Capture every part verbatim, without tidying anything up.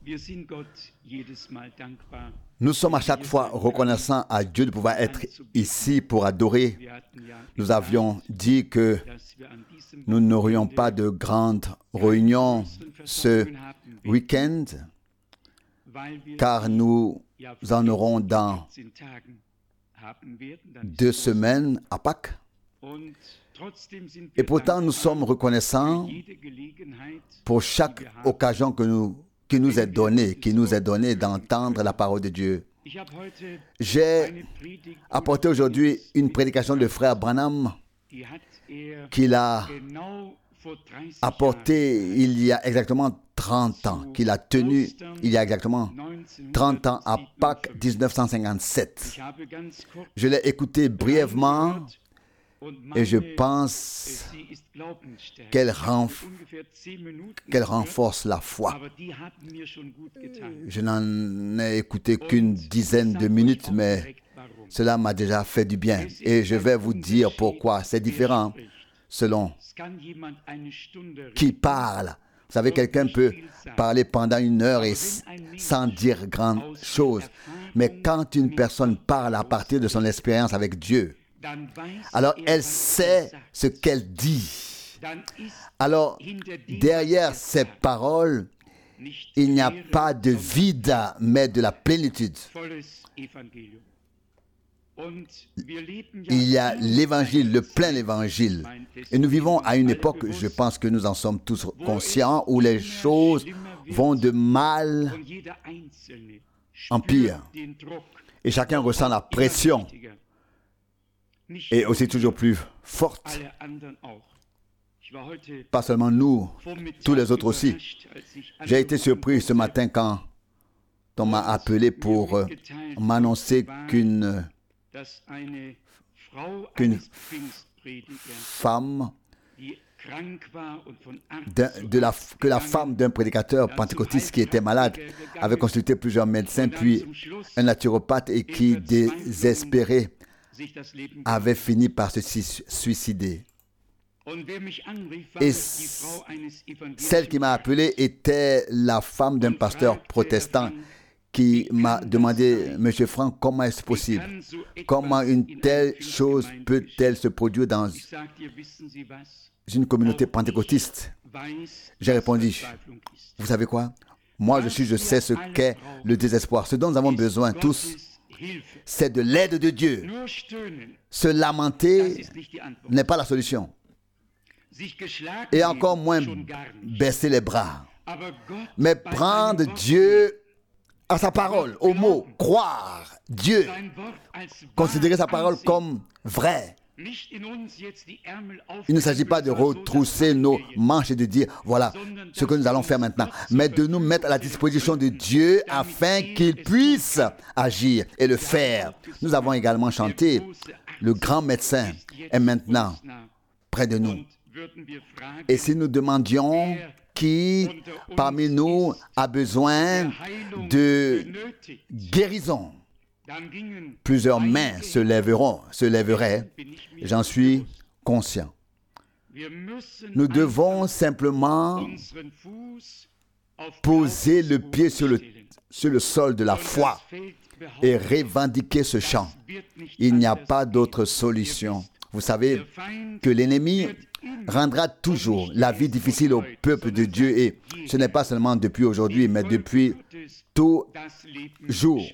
Nous sommes à chaque fois reconnaissants à Dieu de pouvoir être ici pour adorer. Nous avions dit que nous n'aurions pas de grande réunion ce week-end, car nous en aurons dans deux semaines à Pâques. Et pourtant, nous sommes reconnaissants pour chaque occasion que nous, qui nous est donnée, qui nous est donnée d'entendre la parole de Dieu. J'ai apporté aujourd'hui une prédication de frère Branham qu'il a apportée il y a exactement trente ans, qu'il a tenu il y a exactement trente ans à Pâques dix-neuf cent cinquante-sept. Je l'ai écouté brièvement et je pense qu'elle renf- qu'elle renforce la foi. Je n'en ai écouté qu'une dizaine de minutes, mais cela m'a déjà fait du bien. Et je vais vous dire pourquoi. C'est différent selon qui parle. Vous savez, quelqu'un peut parler pendant une heure et sans dire grand chose. Mais quand une personne parle à partir de son expérience avec Dieu, alors elle sait ce qu'elle dit. Alors, derrière ces paroles, il n'y a pas de vide, mais de la plénitude. Il y a l'évangile, le plein évangile. Et nous vivons à une époque, je pense que nous en sommes tous conscients, où les choses vont de mal en pire. Et chacun ressent la pression. Et aussi toujours plus forte. Pas seulement nous, tous les autres aussi. J'ai été surpris ce matin quand on m'a appelé pour euh, m'annoncer qu'une qu'une femme de, de la, que la femme d'un prédicateur pentecôtiste qui était malade avait consulté plusieurs médecins, puis un naturopathe, et qui, désespéré, avait fini par se suicider. Et celle qui m'a appelé était la femme d'un pasteur protestant qui m'a demandé: Monsieur Franck, comment est-ce possible? Comment une telle chose peut-elle se produire dans une communauté pentecôtiste? J'ai répondu: vous savez quoi? Moi, je suis, je sais ce qu'est le désespoir. Ce dont nous avons besoin tous, c'est de l'aide de Dieu. Se lamenter n'est pas la solution. Et encore moins baisser les bras. Mais prendre Dieu à sa parole, au mot, croire Dieu, considérer sa parole comme vraie. Il ne s'agit pas de retrousser nos manches et de dire: voilà ce que nous allons faire maintenant, mais de nous mettre à la disposition de Dieu afin qu'il puisse agir et le faire. Nous avons également chanté: le grand médecin est maintenant près de nous. Et si nous demandions qui parmi nous a besoin de guérison, plusieurs mains se lèveront, se lèveraient. J'en suis conscient. Nous devons simplement poser le pied sur le, sur le sol de la foi et revendiquer ce chant. Il n'y a pas d'autre solution. Vous savez que l'ennemi rendra toujours la vie difficile au peuple de Dieu, et ce n'est pas seulement depuis aujourd'hui, mais depuis toujours.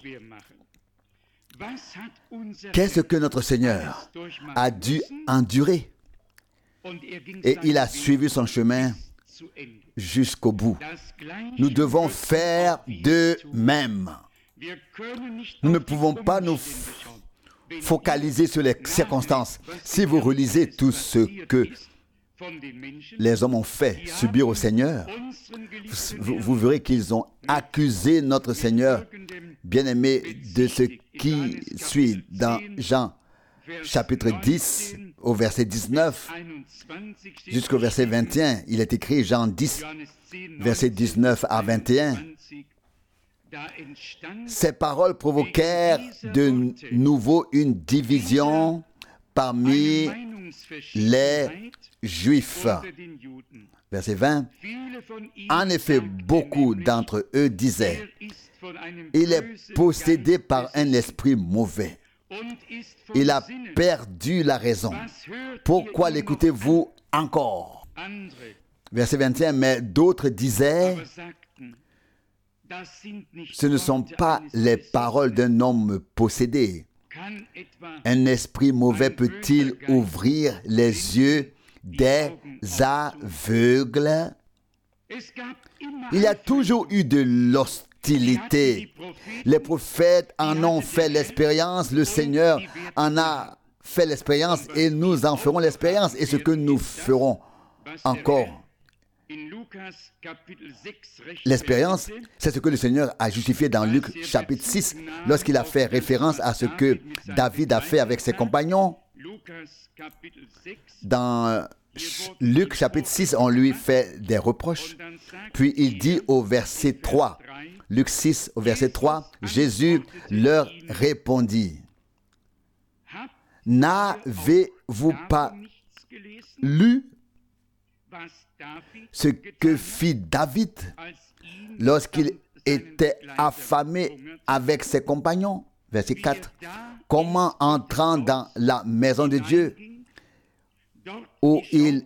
Qu'est-ce que notre Seigneur a dû endurer? Et il a suivi son chemin jusqu'au bout. Nous devons faire de même. Nous ne pouvons pas nous focaliser sur les circonstances. Si vous relisez tout ce que les hommes ont fait subir au Seigneur, vous, vous verrez qu'ils ont accusé notre Seigneur bien-aimé de ce qui suit dans Jean chapitre dix au verset dix-neuf jusqu'au verset vingt et un. Il est écrit Jean dix verset dix-neuf à vingt et un. Ces paroles provoquèrent de nouveau une division parmi les Juifs. Verset vingt. En effet, beaucoup d'entre eux disaient, il est possédé par un esprit mauvais. Il a perdu la raison. Pourquoi l'écoutez-vous encore? Verset vingt et un. Mais d'autres disaient, ce ne sont pas les paroles d'un homme possédé. Un esprit mauvais peut-il ouvrir les yeux des aveugles? Il y a toujours eu de l'hostilité. Les prophètes en ont fait l'expérience, le Seigneur en a fait l'expérience et nous en ferons l'expérience. Et ce que nous ferons encore, l'expérience, c'est ce que le Seigneur a justifié dans Luc chapitre six, lorsqu'il a fait référence à ce que David a fait avec ses compagnons. Dans Luc chapitre six, on lui fait des reproches. Puis il dit au verset trois, Luc six au verset trois, Jésus leur répondit, n'avez-vous pas lu ce que fit David lorsqu'il était affamé avec ses compagnons? Verset quatre. Comment entrant dans la maison de Dieu, où il,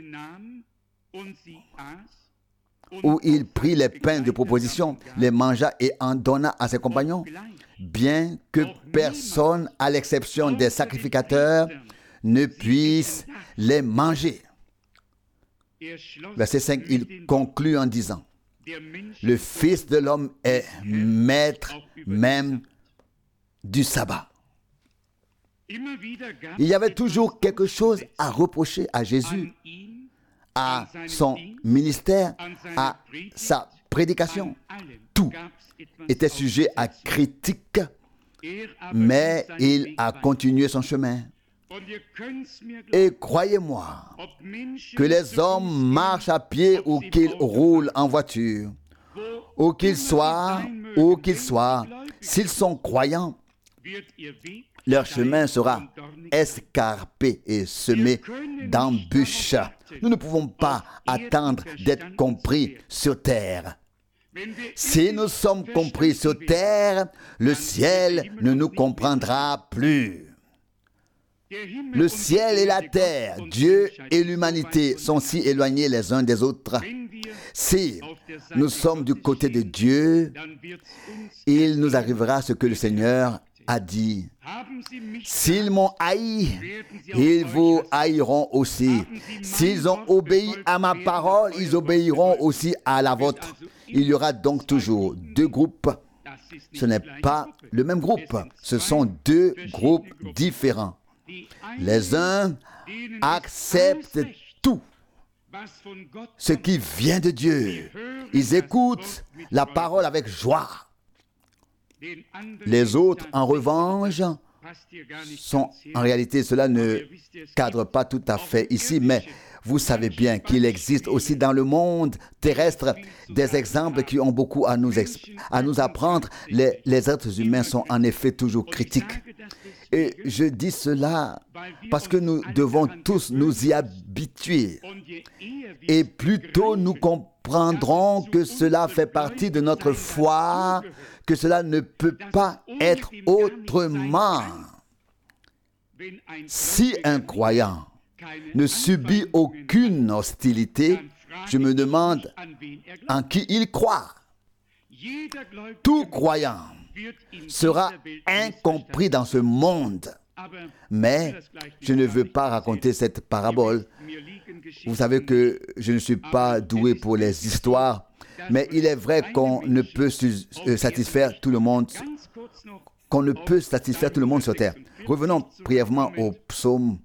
où il prit les pains de proposition, les mangea et en donna à ses compagnons, bien que personne, à l'exception des sacrificateurs, ne puisse les manger. Verset cinq, il conclut en disant, le Fils de l'homme est maître même du sabbat. Il y avait toujours quelque chose à reprocher à Jésus, à son ministère, à sa prédication. Tout était sujet à critique, mais il a continué son chemin. Et croyez-moi, que les hommes marchent à pied ou qu'ils roulent en voiture, où qu'ils soient, où qu'ils soient, s'ils sont croyants, leur chemin sera escarpé et semé d'embûches. Nous ne pouvons pas attendre d'être compris sur terre. Si nous sommes compris sur terre, le ciel ne nous comprendra plus. Le ciel et la terre, Dieu et l'humanité sont si éloignés les uns des autres. Si nous sommes du côté de Dieu, il nous arrivera ce que le Seigneur a dit. S'ils m'ont haï, ils vous haïront aussi. S'ils ont obéi à ma parole, ils obéiront aussi à la vôtre. Il y aura donc toujours deux groupes. Ce n'est pas le même groupe. Ce sont deux groupes différents. Les uns acceptent tout ce qui vient de Dieu. Ils écoutent la parole avec joie. Les autres, en revanche, sont, en réalité, cela ne cadre pas tout à fait ici, mais vous savez bien qu'il existe aussi dans le monde terrestre des exemples qui ont beaucoup à nous, à nous apprendre. Les, les êtres humains sont en effet toujours critiques. Et je dis cela parce que nous devons tous nous y habituer. Et plus tôt nous comprendrons que cela fait partie de notre foi, que cela ne peut pas être autrement. Si un croyant ne subit aucune hostilité, je me demande en qui il croit. Tout croyant sera incompris dans ce monde. Mais je ne veux pas raconter cette parabole. Vous savez que je ne suis pas doué pour les histoires, mais il est vrai qu'on ne peut satisfaire tout le monde, qu'on ne peut satisfaire tout le monde sur terre. Revenons brièvement au psaume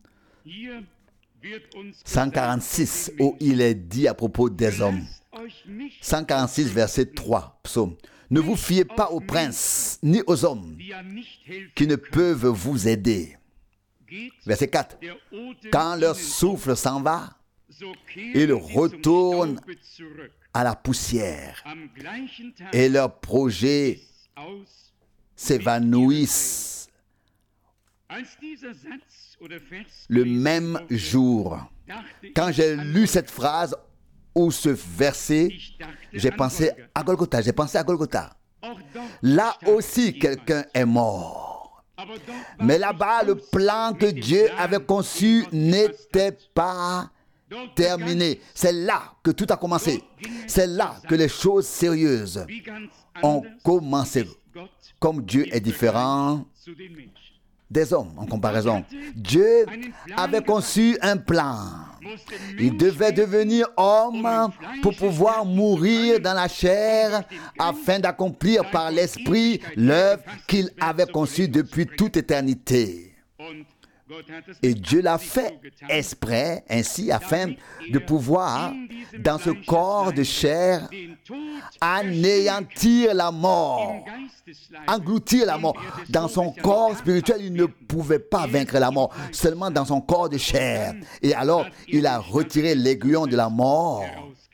cent quarante-six, où il est dit à propos des hommes. cent quarante-six, verset trois, psaume. Ne vous fiez pas aux princes, ni aux hommes qui ne peuvent vous aider. Verset quatre. Quand leur souffle s'en va, ils retournent à la poussière et leurs projets s'évanouissent Le même jour, quand j'ai lu cette phrase ou ce verset, j'ai pensé à Golgotha, j'ai pensé à Golgotha. Là aussi, quelqu'un est mort. Mais là-bas, le plan que Dieu avait conçu n'était pas terminé. C'est là que tout a commencé. C'est là que les choses sérieuses ont commencé. Comme Dieu est différent des hommes en comparaison. Dieu avait conçu un plan. Il devait devenir homme pour pouvoir mourir dans la chair afin d'accomplir par l'Esprit l'œuvre qu'il avait conçue depuis toute éternité. Et Dieu l'a fait exprès, ainsi, afin de pouvoir, dans ce corps de chair, anéantir la mort, engloutir la mort. Dans son corps spirituel, il ne pouvait pas vaincre la mort, seulement dans son corps de chair. Et alors, il a retiré l'aiguillon de la mort.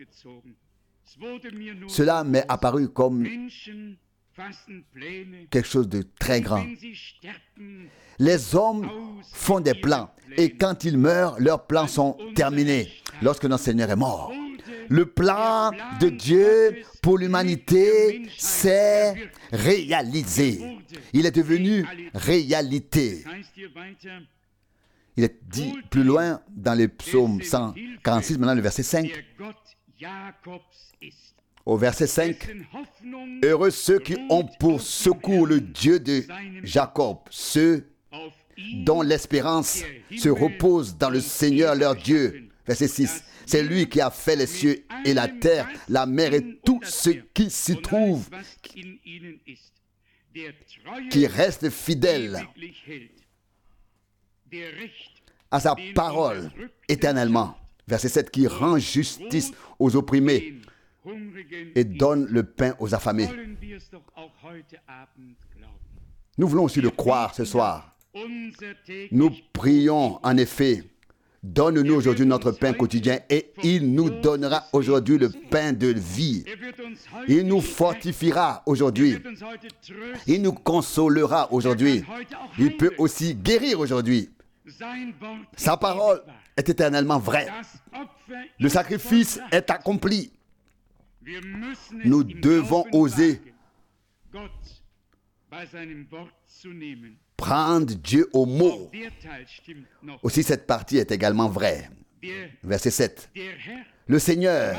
Cela m'est apparu comme quelque chose de très grand. Les hommes font des plans et quand ils meurent, leurs plans sont terminés lorsque notre Seigneur est mort. Le plan de Dieu pour l'humanité s'est réalisé. Il est devenu réalité. Il est dit plus loin dans le psaume cent quarante-six, maintenant le verset cinq. Au verset cinq, « Heureux ceux qui ont pour secours le Dieu de Jacob, ceux dont l'espérance se repose dans le Seigneur leur Dieu. » Verset six, « C'est lui qui a fait les cieux et la terre, la mer et tout ce qui s'y trouve, qui reste fidèle à sa parole éternellement. » Verset sept, « Qui rend justice aux opprimés et donne le pain aux affamés. » Nous voulons aussi le croire ce soir. Nous prions en effet, donne-nous aujourd'hui notre pain quotidien et il nous donnera aujourd'hui le pain de vie. Il nous fortifiera aujourd'hui. Il nous consolera aujourd'hui. Il peut aussi guérir aujourd'hui. Sa parole est éternellement vraie. Le sacrifice est accompli. Nous devons oser prendre Dieu au mot. Aussi, cette partie est également vraie. Verset sept. Le Seigneur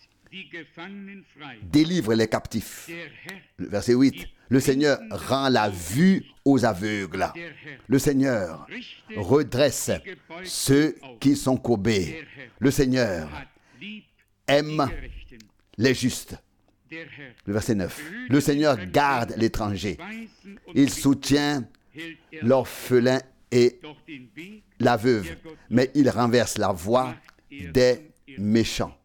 délivre les captifs. Verset huit. Le Seigneur rend la vue aux aveugles. Le Seigneur redresse ceux qui sont courbés. Le Seigneur aime les justes. Le verset neuf. Le Seigneur garde l'étranger. Il soutient l'orphelin et la veuve, mais il renverse la voie des méchants.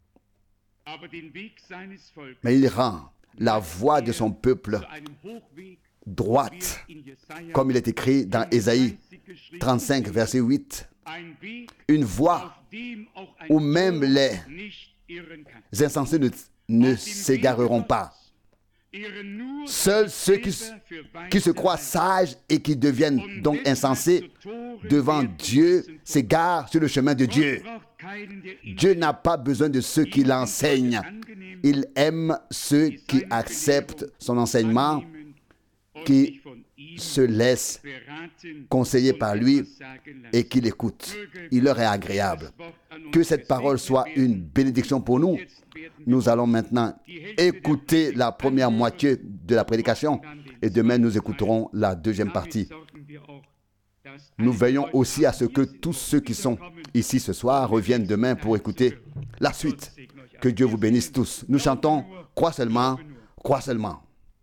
Mais il rend la voie de son peuple droite, comme il est écrit dans Ésaïe trente-cinq, verset huit. Une voie où même les insensés ne, ne s'égareront pas. Seuls ceux qui, qui se croient sages et qui deviennent donc insensés devant Dieu s'égarent sur le chemin de Dieu. Dieu n'a pas besoin de ceux qui l'enseignent. Il aime ceux qui acceptent son enseignement, qui se laissent conseiller par lui et qui l'écoutent. Il leur est agréable. Que cette parole soit une bénédiction pour nous. Nous allons maintenant écouter la première moitié de la prédication et demain nous écouterons la deuxième partie. Nous veillons aussi à ce que tous ceux qui sont ici ce soir reviennent demain pour écouter la suite. Que Dieu vous bénisse tous. Nous chantons « Crois seulement, crois seulement ».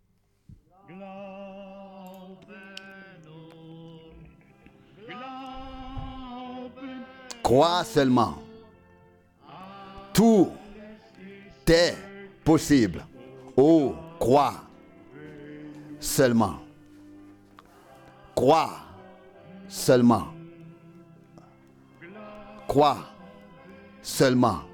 Crois seulement. Tout est possible. Oh, crois seulement. Crois seulement. Crois seulement.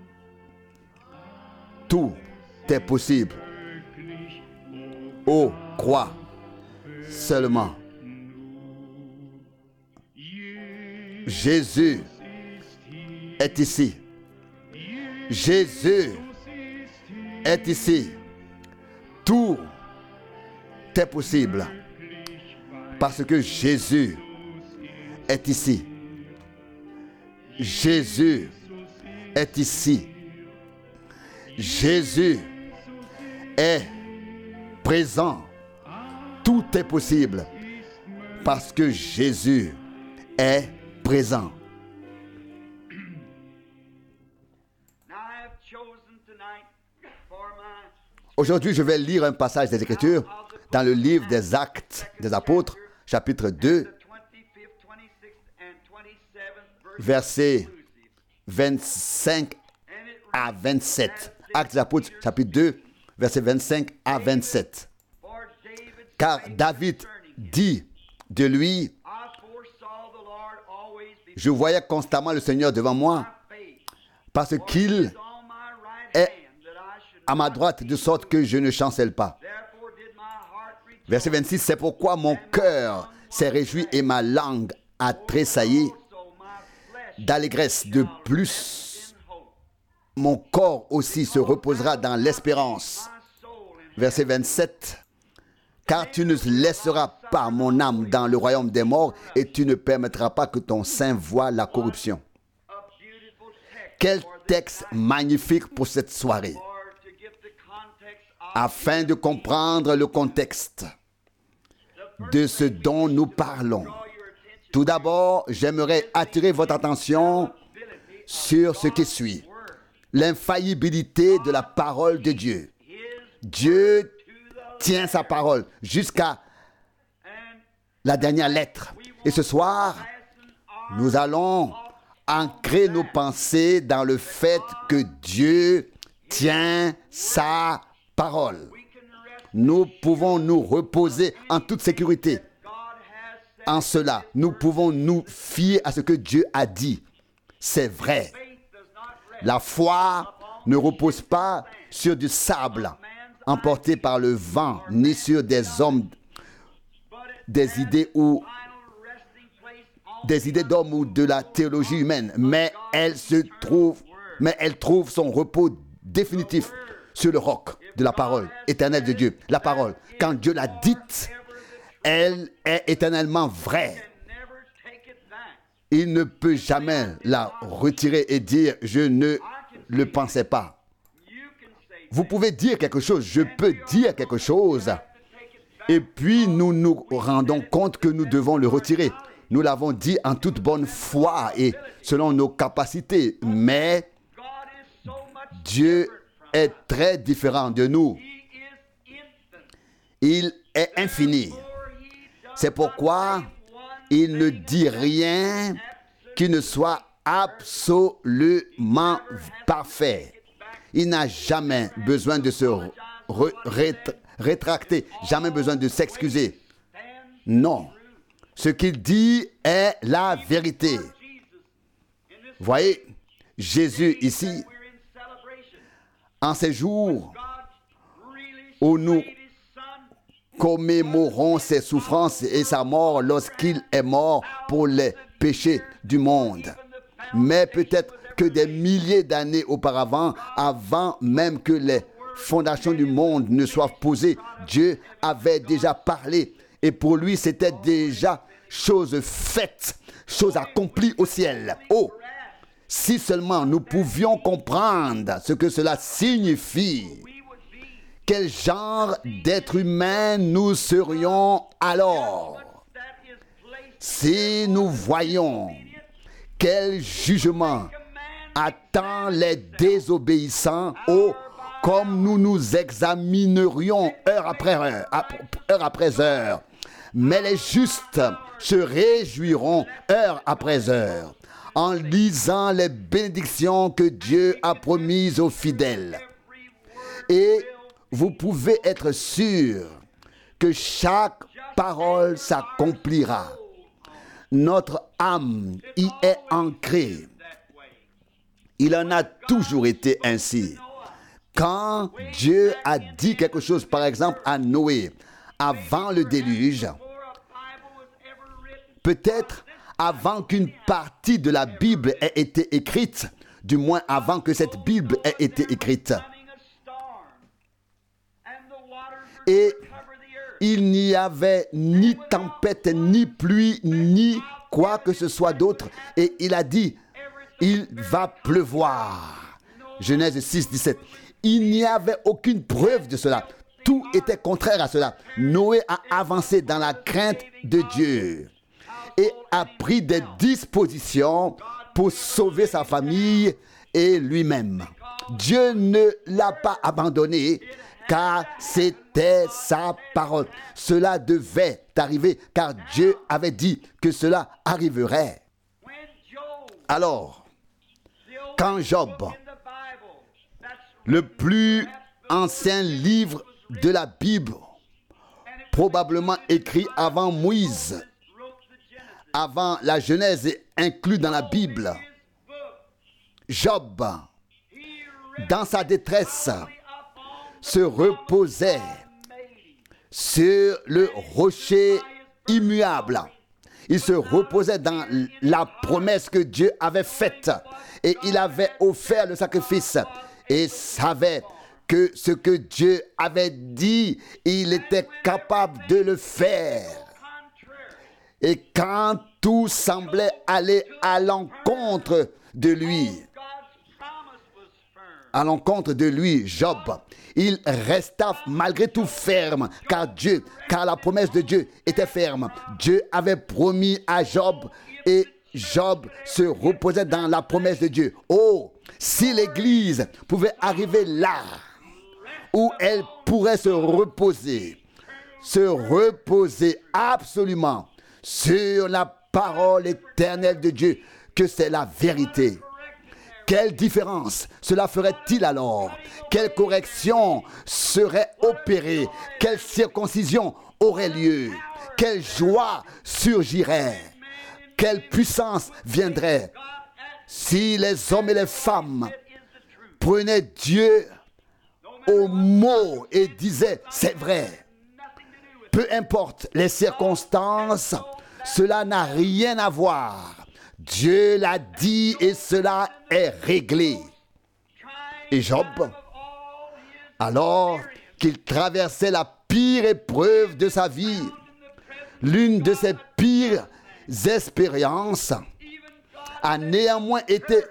Tout est possible. Oh, crois seulement. Jésus est ici. Jésus est ici. Tout est possible parce que Jésus est ici. Jésus est ici. Jésus est présent. Tout est possible parce que Jésus est présent. Aujourd'hui, je vais lire un passage des Écritures dans le livre des Actes des Apôtres, chapitre deux, versets vingt-cinq à vingt-sept. Actes des Apôtres, chapitre deux, versets vingt-cinq à vingt-sept. Car David dit de lui, « Je voyais constamment le Seigneur devant moi, parce qu'il est à ma droite, de sorte que je ne chancelle pas. » Verset vingt-six, « C'est pourquoi mon cœur s'est réjoui et ma langue a tressailli d'allégresse. De plus, mon corps aussi se reposera dans l'espérance. » Verset vingt-sept, « Car tu ne laisseras pas mon âme dans le royaume des morts et tu ne permettras pas que ton sein voie la corruption. » Quel texte magnifique pour cette soirée, afin de comprendre le contexte de ce dont nous parlons. Tout d'abord, j'aimerais attirer votre attention sur ce qui suit. L'infaillibilité de la parole de Dieu. Dieu tient sa parole jusqu'à la dernière lettre. Et ce soir, nous allons ancrer nos pensées dans le fait que Dieu tient sa parole. Nous pouvons nous reposer en toute sécurité. En cela, nous pouvons nous fier à ce que Dieu a dit. C'est vrai. La foi ne repose pas sur du sable emporté par le vent, ni sur des hommes, des idées ou des idées d'hommes ou de la théologie humaine, mais elle se trouve, mais elle trouve son repos définitif sur le roc de la parole éternelle de Dieu. La parole, quand Dieu l'a dite, elle est éternellement vraie. Il ne peut jamais la retirer et dire « je ne le pensais pas ». Vous pouvez dire quelque chose, je peux dire quelque chose, et puis nous nous rendons compte que nous devons le retirer. Nous l'avons dit en toute bonne foi et selon nos capacités, mais Dieu est très différent de nous. Il est infini. C'est pourquoi il ne dit rien qui ne soit absolument parfait. Il n'a jamais besoin de se re- rétra- rétracter, jamais besoin de s'excuser. Non. Ce qu'il dit est la vérité. Voyez, Jésus ici, en ces jours où nous commémorons ses souffrances et sa mort lorsqu'il est mort pour les péchés du monde. Mais peut-être que des milliers d'années auparavant, avant même que les fondations du monde ne soient posées, Dieu avait déjà parlé. Et pour lui, c'était déjà chose faite, chose accomplie au ciel. Oh, si seulement nous pouvions comprendre ce que cela signifie, quel genre d'être humain nous serions alors? Si nous voyons quel jugement attend les désobéissants, oh, comme nous nous examinerions heure après heure, heure après heure. Mais les justes se réjouiront heure après heure en lisant les bénédictions que Dieu a promises aux fidèles. Et vous pouvez être sûr que chaque parole s'accomplira. Notre âme y est ancrée. Il en a toujours été ainsi. Quand Dieu a dit quelque chose, par exemple à Noé, avant le déluge, peut-être avant qu'une partie de la Bible ait été écrite, du moins avant que cette Bible ait été écrite. Et il n'y avait ni tempête, ni pluie, ni quoi que ce soit d'autre. Et il a dit, il va pleuvoir. Genèse six, dix-sept. Il n'y avait aucune preuve de cela. Tout était contraire à cela. Noé a avancé dans la crainte de Dieu et a pris des dispositions pour sauver sa famille et lui-même. Dieu ne l'a pas abandonné car c'était sa parole. Cela devait arriver car Dieu avait dit que cela arriverait. Alors, quand Job, le plus ancien livre de la Bible, probablement écrit avant Moïse, avant la Genèse et inclus dans la Bible, Job, dans sa détresse, se reposait sur le rocher immuable. Il se reposait dans la promesse que Dieu avait faite et il avait offert le sacrifice et savait que ce que Dieu avait dit, il était capable de le faire. Et quand tout semblait aller à l'encontre de lui, à l'encontre de lui, Job, il resta malgré tout ferme, car Dieu, car la promesse de Dieu était ferme. Dieu avait promis à Job et Job se reposait dans la promesse de Dieu. Oh, si l'Église pouvait arriver là où elle pourrait se reposer, se reposer absolument sur la parole éternelle de Dieu, que c'est la vérité. Quelle différence cela ferait-il alors? Quelle correction serait opérée? Quelle circoncision aurait lieu? Quelle joie surgirait? Quelle puissance viendrait si les hommes et les femmes prenaient Dieu au mot et disaient c'est vrai? Peu importe les circonstances, cela n'a rien à voir. Dieu l'a dit et cela est réglé. Et Job, alors qu'il traversait la pire épreuve de sa vie, l'une de ses pires expériences, a néanmoins été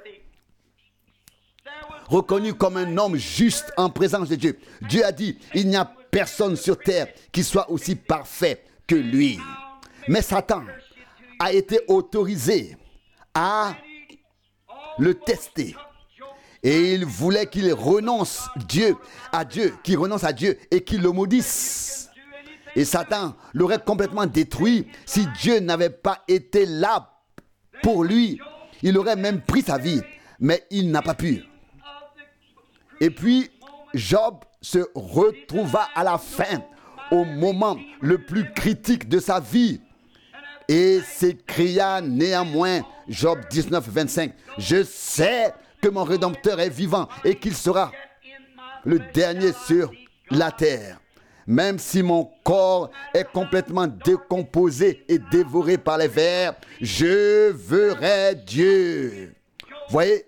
reconnu comme un homme juste en présence de Dieu. Dieu a dit, il n'y a personne sur terre qui soit aussi parfait que lui. Mais Satan a été autorisé à le tester. Et il voulait qu'il renonce Dieu, à Dieu, qu'il renonce à Dieu et qu'il le maudisse. Et Satan l'aurait complètement détruit si Dieu n'avait pas été là pour lui. Il aurait même pris sa vie, mais il n'a pas pu. Et puis, Job se retrouva à la fin, au moment le plus critique de sa vie, et s'écria néanmoins, Job dix-neuf, vingt-cinq, « Je sais que mon Rédempteur est vivant et qu'il sera le dernier sur la terre. Même si mon corps est complètement décomposé et dévoré par les vers, je verrai Dieu. » Voyez,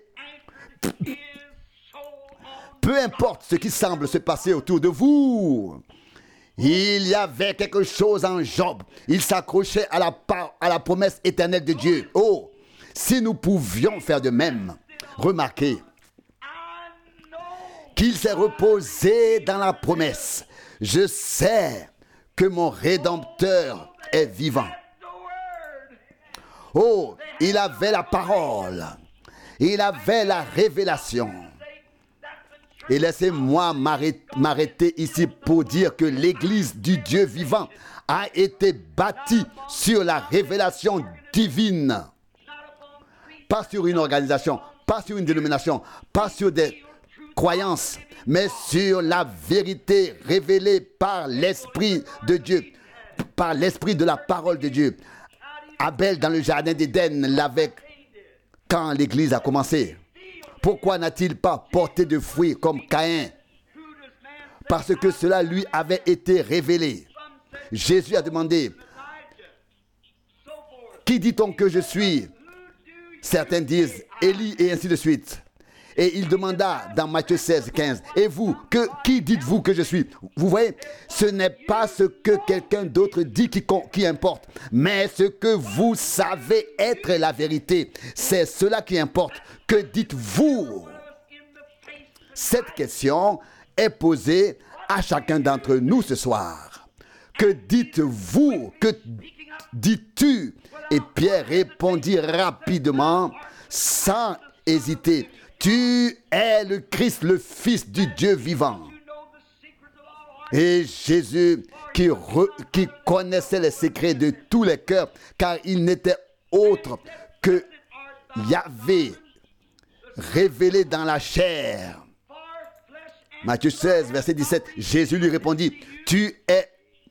peu importe ce qui semble se passer autour de vous, il y avait quelque chose en Job. Il s'accrochait à la, à la promesse éternelle de Dieu. Oh, si nous pouvions faire de même, remarquez qu'il s'est reposé dans la promesse. Je sais que mon Rédempteur est vivant. Oh, il avait la parole. Il avait la révélation. Et laissez-moi m'arrêter ici pour dire que l'Église du Dieu vivant a été bâtie sur la révélation divine. Pas sur une organisation, pas sur une dénomination, pas sur des croyances, mais sur la vérité révélée par l'Esprit de Dieu, par l'Esprit de la parole de Dieu. Abel dans le jardin d'Éden l'avait quand l'Église a commencé. Pourquoi n'a-t-il pas porté de fruits comme Caïn? Parce que cela lui avait été révélé. Jésus a demandé, qui dit-on que je suis? Certains disent Élie et ainsi de suite. Et il demanda dans Matthieu seize, quinze, et vous, que, qui dites-vous que je suis? Vous voyez, ce n'est pas ce que quelqu'un d'autre dit qui, qui importe, mais ce que vous savez être la vérité. C'est cela qui importe. Que dites-vous? Cette question est posée à chacun d'entre nous ce soir. Que dites-vous? Que dis-tu? Et Pierre répondit rapidement, sans hésiter. Tu es le Christ, le Fils du Dieu vivant. Et Jésus, qui, re, qui connaissait les secrets de tous les cœurs, car il n'était autre que Yahvé, révélé dans la chair. Matthieu seize, verset dix-sept, Jésus lui répondit, tu es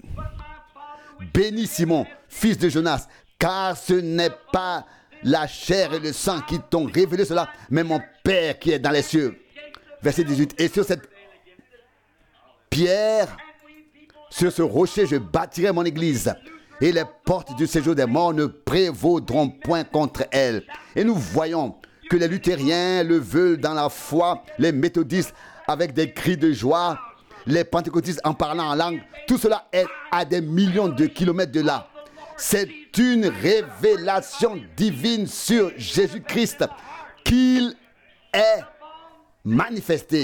béni Simon, fils de Jonas, car ce n'est pas la chair et le sang qui t'ont révélé cela, mais mon Père qui est dans les cieux. Verset dix-huit. Et sur cette pierre, sur ce rocher, je bâtirai mon église. Et les portes du séjour des morts ne prévaudront point contre elle. Et nous voyons que les luthériens le veulent dans la foi, les méthodistes avec des cris de joie, les pentecôtistes en parlant en langue. Tout cela est à des millions de kilomètres de là. C'est une révélation divine sur Jésus-Christ qu'il est manifesté.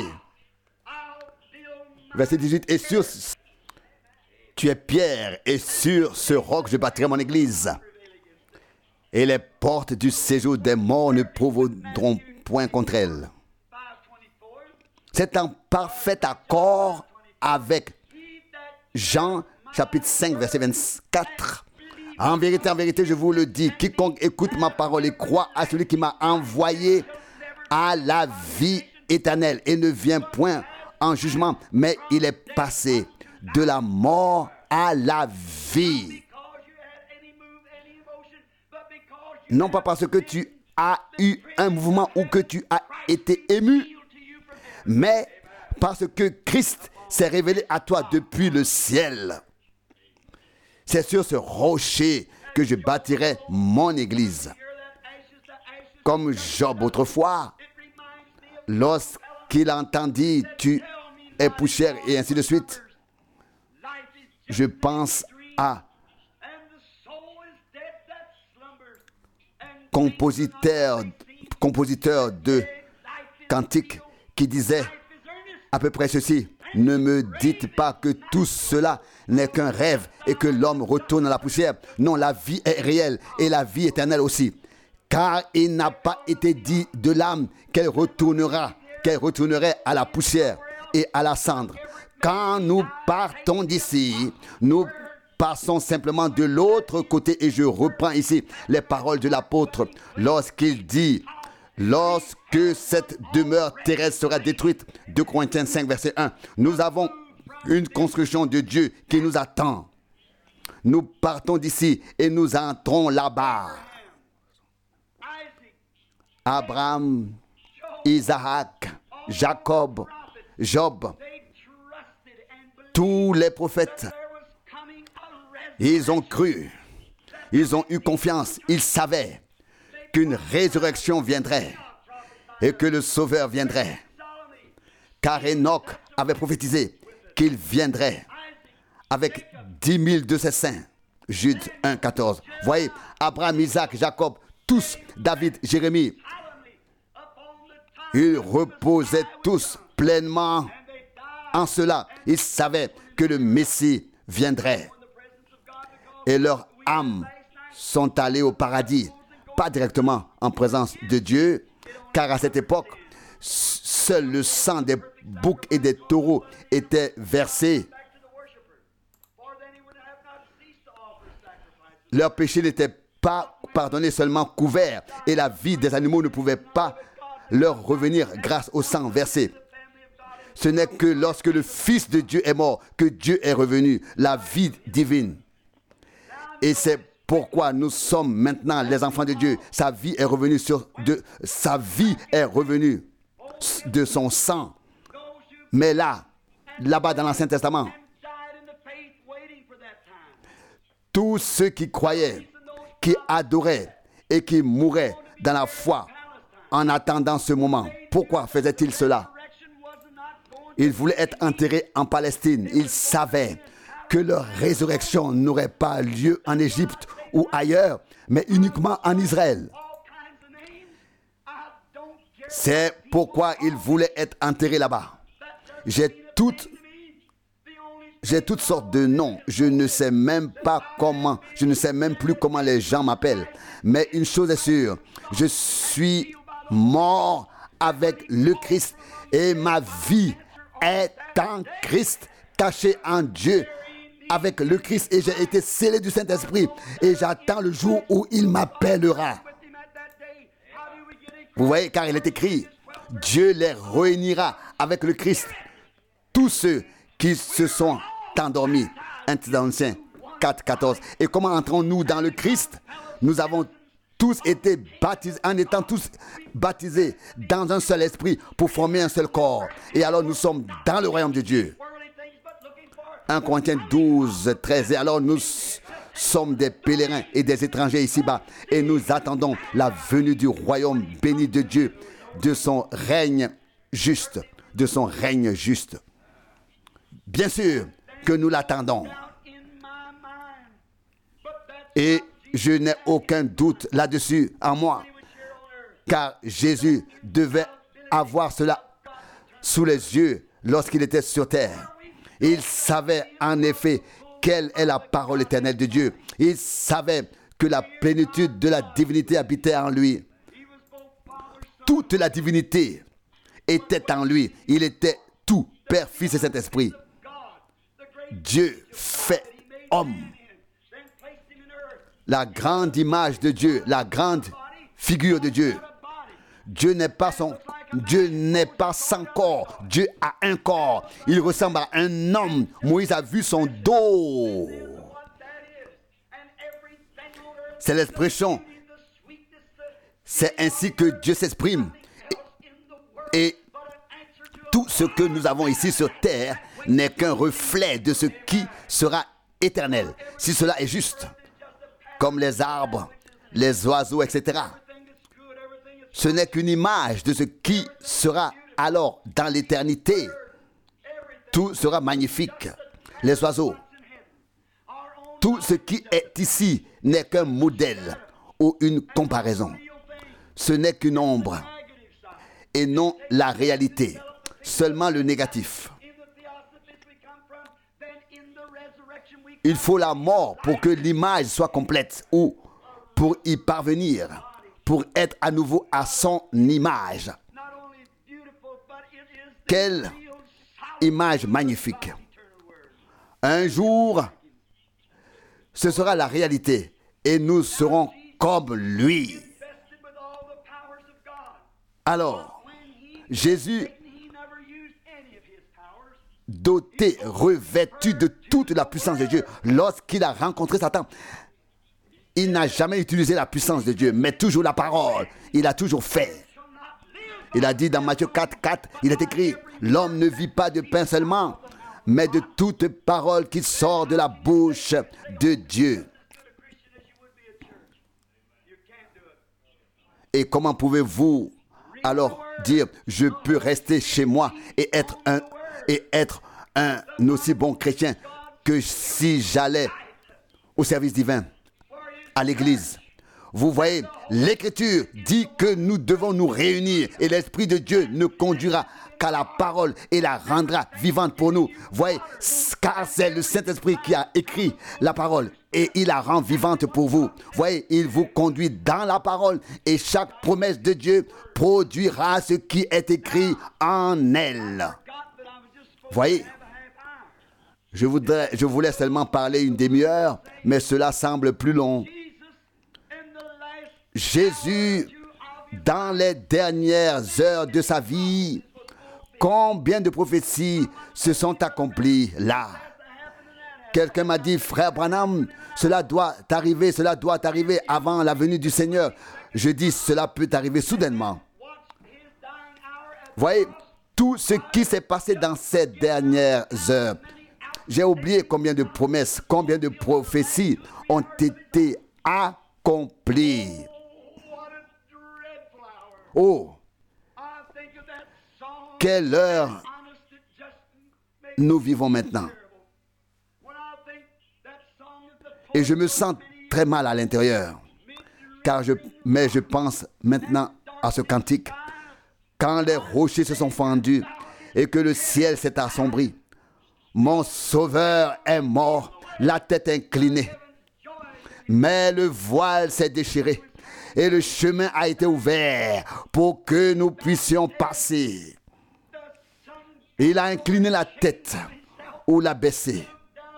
Verset dix-huit. Et sur tu es Pierre, et sur ce roc je bâtirai mon église. Et les portes du séjour des morts ne prévaudront point contre elle. C'est en parfait accord avec Jean chapitre cinq, verset vingt-quatre. En vérité, en vérité, je vous le dis, quiconque écoute ma parole et croit à celui qui m'a envoyé a la vie éternelle et ne vient point en jugement, mais il est passé de la mort à la vie. Non pas parce que tu as eu un mouvement ou que tu as été ému, mais parce que Christ s'est révélé à toi depuis le ciel. C'est sur ce rocher que je bâtirai mon église. Comme Job autrefois, lorsqu'il entendit « tu es poussière » et ainsi de suite, je pense à compositeur, compositeur de cantiques qui disait à peu près ceci: ne me dites pas que tout cela n'est qu'un rêve et que l'homme retourne à la poussière. Non, la vie est réelle et la vie éternelle aussi. Car il n'a pas été dit de l'âme qu'elle retournera, qu'elle retournerait à la poussière et à la cendre. Quand nous partons d'ici, nous passons simplement de l'autre côté, et je reprends ici les paroles de l'apôtre lorsqu'il dit: lorsque cette demeure terrestre sera détruite, deux Corinthiens cinq, verset un, nous avons une construction de Dieu qui nous attend. Nous partons d'ici et nous entrons là-bas. Abraham, Isaac, Jacob, Job, tous les prophètes, ils ont cru, ils ont eu confiance, ils savaient qu'une résurrection viendrait et que le Sauveur viendrait. Car Enoch avait prophétisé qu'il viendrait avec dix mille de ses saints. Jude un, quatorze. Voyez, Abraham, Isaac, Jacob, tous, David, Jérémie, ils reposaient tous pleinement en cela. Ils savaient que le Messie viendrait. Et leurs âmes sont allées au paradis, pas directement en présence de Dieu, car à cette époque, seul le sang des boucs et des taureaux était versé. Leur péché n'était pas pardonné, seulement couvert, et la vie des animaux ne pouvait pas leur revenir grâce au sang versé. Ce n'est que lorsque le Fils de Dieu est mort que Dieu est revenu, la vie divine. Et c'est pourquoi nous sommes maintenant les enfants de Dieu. Sa vie est revenue sur de sa vie est revenue de son sang. Mais là, là-bas dans l'Ancien Testament, tous ceux qui croyaient, qui adoraient et qui mouraient dans la foi en attendant ce moment. Pourquoi faisaient-ils cela? Ils voulaient être enterrés en Palestine. Ils savaient que leur résurrection n'aurait pas lieu en Égypte ou ailleurs, mais uniquement en Israël. C'est pourquoi ils voulaient être enterrés là-bas. J'ai toutes, j'ai toutes sortes de noms. Je ne sais même pas comment, je ne sais même plus comment les gens m'appellent. Mais une chose est sûre, je suis mort avec le Christ et ma vie est en Christ, caché en Dieu avec le Christ, et j'ai été scellé du Saint-Esprit et j'attends le jour où il m'appellera. Vous voyez, car il est écrit, Dieu les réunira avec le Christ, tous ceux qui se sont endormis. un Thessaloniciens quatre, quatorze. Et comment entrons-nous dans le Christ? Nous avons tous été baptisés, en étant tous baptisés dans un seul esprit pour former un seul corps. Et alors nous sommes dans le royaume de Dieu. un Corinthiens douze, treize. Et alors nous sommes des pèlerins et des étrangers ici-bas. Et nous attendons la venue du royaume béni de Dieu, de son règne juste, de son règne juste. Bien sûr que nous l'attendons. Et je n'ai aucun doute là-dessus en moi, car Jésus devait avoir cela sous les yeux lorsqu'il était sur terre. Il savait en effet quelle est la parole éternelle de Dieu. Il savait que la plénitude de la divinité habitait en lui. Toute la divinité était en lui. Il était tout, Père, Fils et Saint-Esprit. Dieu fait homme. La grande image de Dieu, la grande figure de Dieu. Dieu n'est pas son, Dieu n'est pas sans corps. Dieu a un corps. Il ressemble à un homme. Moïse a vu son dos. C'est l'expression. C'est ainsi que Dieu s'exprime. Et, et tout ce que nous avons ici sur terre n'est qu'un reflet de ce qui sera éternel. Si cela est juste, comme les arbres, les oiseaux, et cetera. Ce n'est qu'une image de ce qui sera alors dans l'éternité. Tout sera magnifique. Les oiseaux. Tout ce qui est ici n'est qu'un modèle ou une comparaison. Ce n'est qu'une ombre et non la réalité. Seulement le négatif. Il faut la mort pour que l'image soit complète ou pour y parvenir, pour être à nouveau à son image. Quelle image magnifique. Un jour, ce sera la réalité et nous serons comme lui. Alors, Jésus, doté, revêtu de toute la puissance de Dieu, lorsqu'il a rencontré Satan, il n'a jamais utilisé la puissance de Dieu, mais toujours la parole. Il a toujours fait. Il a dit dans Matthieu quatre, quatre, il est écrit, l'homme ne vit pas de pain seulement, mais de toute parole qui sort de la bouche de Dieu. Et comment pouvez-vous alors dire, je peux rester chez moi et être un, et être un aussi bon chrétien que si j'allais au service divin, à l'église? Vous voyez, l'Écriture dit que nous devons nous réunir et l'Esprit de Dieu ne conduira qu'à la parole et la rendra vivante pour nous. Vous voyez, car c'est le Saint-Esprit qui a écrit la parole et il la rend vivante pour vous. Vous voyez, il vous conduit dans la parole et chaque promesse de Dieu produira ce qui est écrit en elle. Vous voyez, je, voudrais, je voulais seulement parler une demi-heure, mais cela semble plus long. Jésus, dans les dernières heures de sa vie, combien de prophéties se sont accomplies là? Quelqu'un m'a dit, frère Branham, cela doit arriver, cela doit arriver avant la venue du Seigneur. Je dis, cela peut arriver soudainement. Voyez, tout ce qui s'est passé dans ces dernières heures. J'ai oublié combien de promesses, combien de prophéties ont été accomplies. accompli. Oh, quelle heure nous vivons maintenant. Et je me sens très mal à l'intérieur. Car je, mais je pense maintenant à ce cantique. Quand les rochers se sont fendus et que le ciel s'est assombri, mon sauveur est mort, la tête inclinée. Mais le voile s'est déchiré et le chemin a été ouvert pour que nous puissions passer. Il a incliné la tête ou l'a baissé.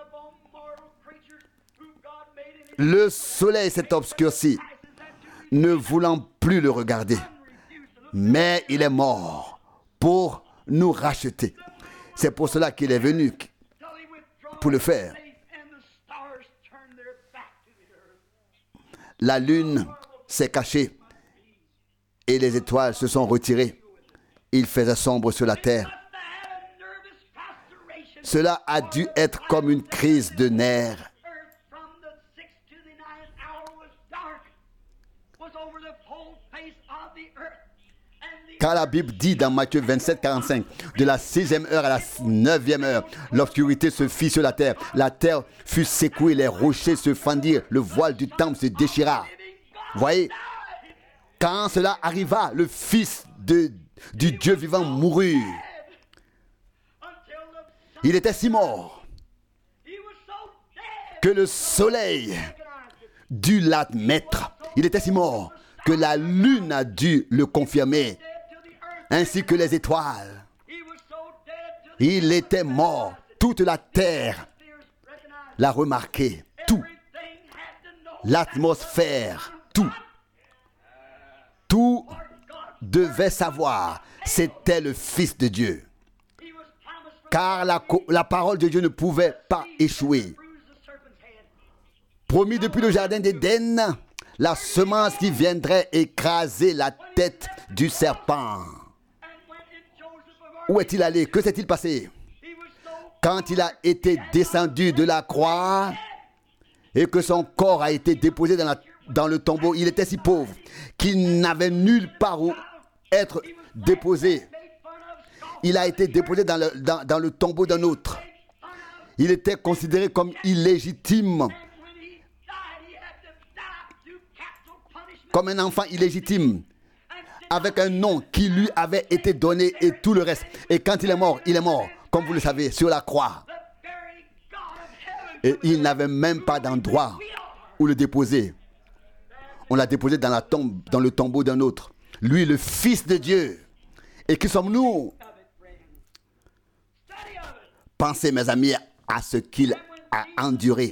Le soleil s'est obscurci, ne voulant plus le regarder. Mais il est mort pour nous racheter. C'est pour cela qu'il est venu, pour le faire. La lune s'est cachée et les étoiles se sont retirées. Il faisait sombre sur la terre. Cela a dû être comme une crise de nerfs. Car la Bible dit dans Matthieu vingt-sept, quarante-cinq, de la sixième heure à la neuvième heure, l'obscurité se fit sur la terre. La terre fut secouée, les rochers se fendirent, le voile du temple se déchira. Voyez, quand cela arriva, le Fils de, du Dieu vivant mourut. Il était si mort que le soleil dut l'admettre. Il était si mort que la lune a dû le confirmer, ainsi que les étoiles. Il était mort. Toute la terre l'a remarqué. Tout. L'atmosphère. Tout. Tout devait savoir. C'était le Fils de Dieu. Car la, la parole de Dieu ne pouvait pas échouer. Promis depuis le jardin d'Éden, la semence qui viendrait écraser la tête du serpent. Où est-il allé? Que s'est-il passé? Quand il a été descendu de la croix et que son corps a été déposé dans, la, dans le tombeau, il était si pauvre qu'il n'avait nulle part où être déposé. Il a été déposé dans le, dans, dans le tombeau d'un autre. Il était considéré comme illégitime. Comme un enfant illégitime. Avec un nom qui lui avait été donné et tout le reste. Et quand il est mort, il est mort, comme vous le savez, sur la croix. Et il n'avait même pas d'endroit où le déposer. On l'a déposé dans la tombe, dans le tombeau d'un autre. Lui, le Fils de Dieu. Et qui sommes-nous? Pensez, mes amis, à ce qu'il a enduré.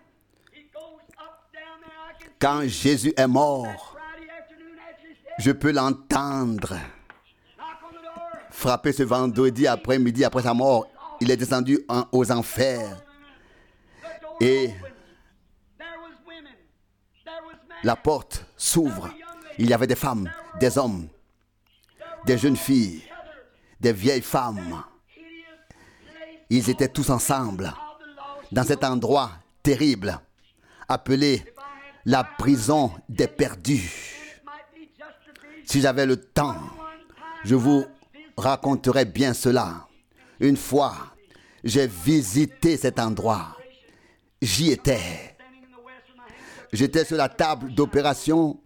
Quand Jésus est mort, je peux l'entendre frapper ce vendredi après-midi, après sa mort. Il est descendu en, aux enfers. Et la porte s'ouvre. Il y avait des femmes, des hommes, des jeunes filles, des vieilles femmes. Ils étaient tous ensemble dans cet endroit terrible appelé la prison des perdus. Si j'avais le temps, je vous raconterais bien cela. Une fois, j'ai visité cet endroit. J'y étais. J'étais sur la table d'opération.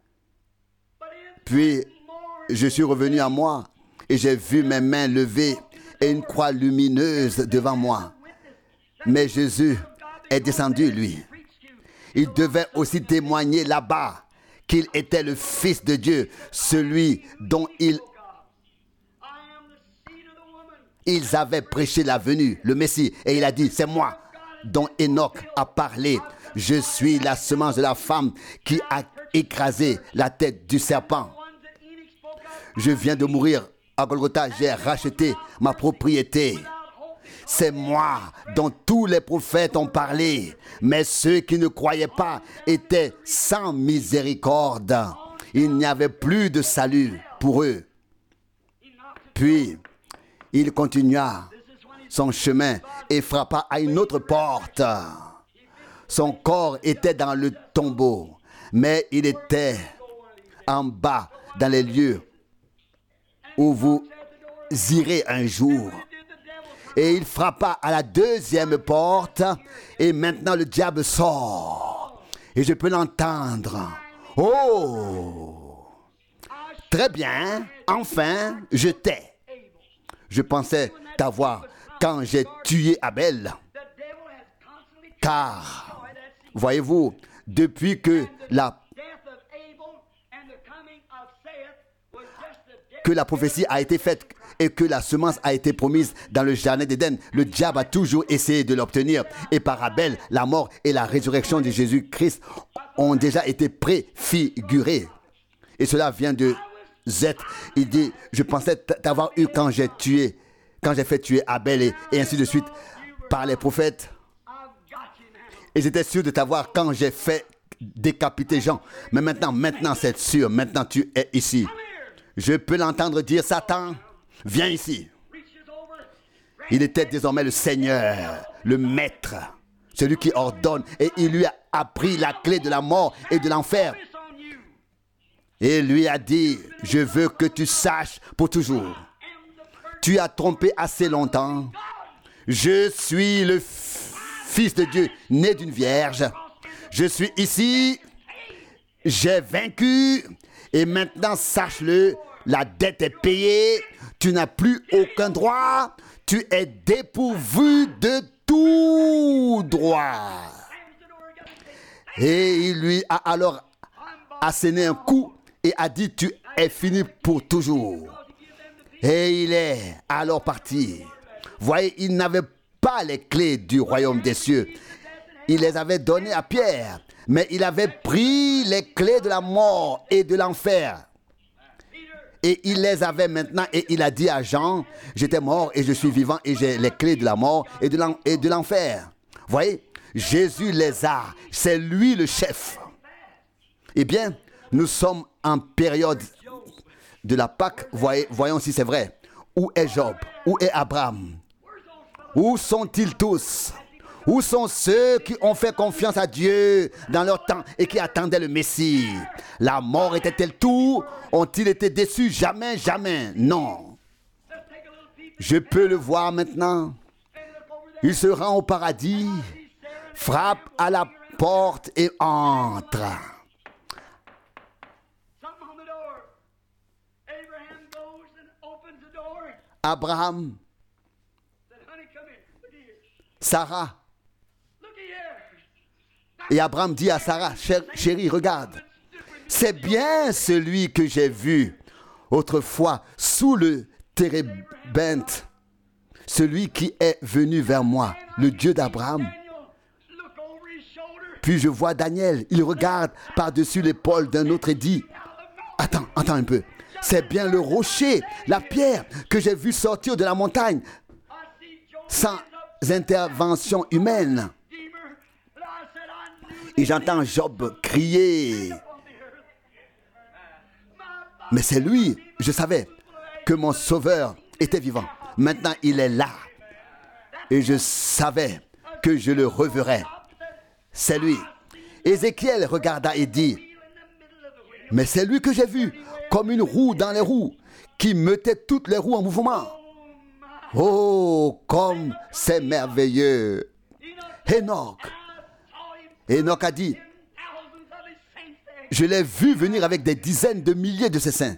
Puis, je suis revenu à moi et j'ai vu mes mains levées et une croix lumineuse devant moi. Mais Jésus est descendu, lui. Il devait aussi témoigner là-bas qu'il était le Fils de Dieu, celui dont il, ils avaient prêché la venue, le Messie. Et il a dit, c'est moi dont Enoch a parlé. Je suis la semence de la femme qui a écrasé la tête du serpent. Je viens de mourir à Golgotha, j'ai racheté ma propriété. C'est moi dont tous les prophètes ont parlé, mais ceux qui ne croyaient pas étaient sans miséricorde. Il n'y avait plus de salut pour eux. Puis, il continua son chemin et frappa à une autre porte. Son corps était dans le tombeau, mais il était en bas dans les lieux où vous irez un jour. Et il frappa à la deuxième porte et maintenant le diable sort. Et je peux l'entendre. Oh! Très bien, enfin, je t'ai. Je pensais t'avoir quand j'ai tué Abel. Car, voyez-vous, depuis que la, que la prophétie a été faite et que la semence a été promise dans le jardin d'Éden, le diable a toujours essayé de l'obtenir. Et par Abel, la mort et la résurrection de Jésus-Christ ont déjà été préfigurés. Et cela vient de Z. Il dit, je pensais t'avoir eu quand j'ai tué, quand j'ai fait tuer Abel et, et ainsi de suite par les prophètes. Et j'étais sûr de t'avoir quand j'ai fait décapiter Jean. Mais maintenant, maintenant c'est sûr, maintenant tu es ici. Je peux l'entendre dire, Satan, viens ici. Il était désormais le Seigneur, le Maître, celui qui ordonne. Et il lui a appris la clé de la mort et de l'enfer. Et lui a dit, je veux que tu saches pour toujours. Tu as trompé assez longtemps. Je suis le Fils de Dieu, né d'une vierge. Je suis ici. J'ai vaincu. Et maintenant, sache-le, la dette est payée. Tu n'as plus aucun droit. Tu es dépourvu de tout droit. Et il lui a alors asséné un coup et a dit, tu es fini pour toujours. Et il est alors parti. Voyez, il n'avait pas les clés du royaume des cieux. Il les avait données à Pierre, mais il avait pris les clés de la mort et de l'enfer. Et il les avait maintenant et il a dit à Jean, j'étais mort et je suis vivant et j'ai les clés de la mort et de l'enfer. Voyez, Jésus les a, c'est lui le chef. Eh bien, nous sommes en période de la Pâque, voyez, voyons si c'est vrai. Où est Job? Où est Abraham? Où sont-ils tous? Où sont ceux qui ont fait confiance à Dieu dans leur temps et qui attendaient le Messie? La mort était-elle tout? Ont-ils été déçus? Jamais, jamais. Non. Je peux le voir maintenant. Il se rend au paradis, frappe à la porte et entre. Abraham, Sarah. Et Abraham dit à Sarah, chérie, regarde, c'est bien celui que j'ai vu autrefois sous le térébinthe, celui qui est venu vers moi, le Dieu d'Abraham. Puis je vois Daniel, il regarde par-dessus l'épaule d'un autre et dit, attends, attends un peu. C'est bien le rocher, la pierre que j'ai vu sortir de la montagne sans intervention humaine. Et j'entends Job crier. Mais c'est lui, je savais que mon sauveur était vivant. Maintenant, il est là. Et je savais que je le reverrai. C'est lui. Ézéchiel regarda et dit, mais c'est lui que j'ai vu, comme une roue dans les roues, qui mettait toutes les roues en mouvement. Oh, comme c'est merveilleux. Enoch. Enoch a dit, je l'ai vu venir avec des dizaines de milliers de ses saints.